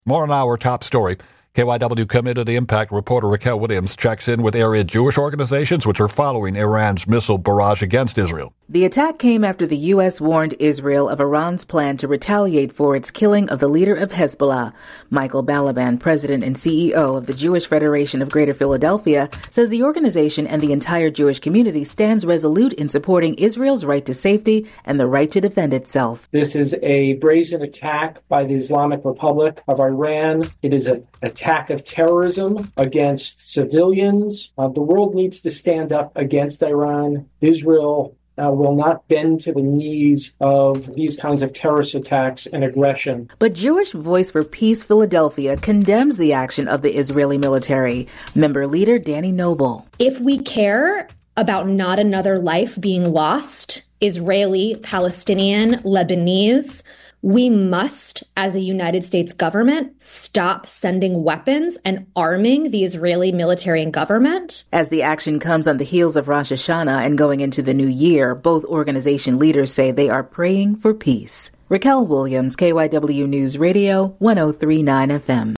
More on our top story. KYW Community Impact reporter Raquel Williams checks in with area Jewish organizations which are following Iran's missile barrage against Israel. The attack came after the U.S. warned Israel of Iran's plan to retaliate for its killing of the leader of Hezbollah. Michael Balaban, president and CEO of the Jewish Federation of Greater Philadelphia, says the organization and the entire Jewish community stands resolute in supporting Israel's right to safety and the right to defend itself. This is a brazen attack by the Islamic Republic of Iran. It is an attack of terrorism against civilians. The world needs to stand up against Iran. Israel will not bend to the knees of these kinds of terrorist attacks and aggression. But Jewish Voice for Peace Philadelphia condemns the action of the Israeli military. Member leader Danny Noble. If we care about not another life being lost, Israeli, Palestinian, Lebanese, we must, as a United States government, stop sending weapons and arming the Israeli military and government. As the action comes on the heels of Rosh Hashanah and going into the new year, both organization leaders say they are praying for peace. Raquel Williams, KYW News Radio, 103.9 FM.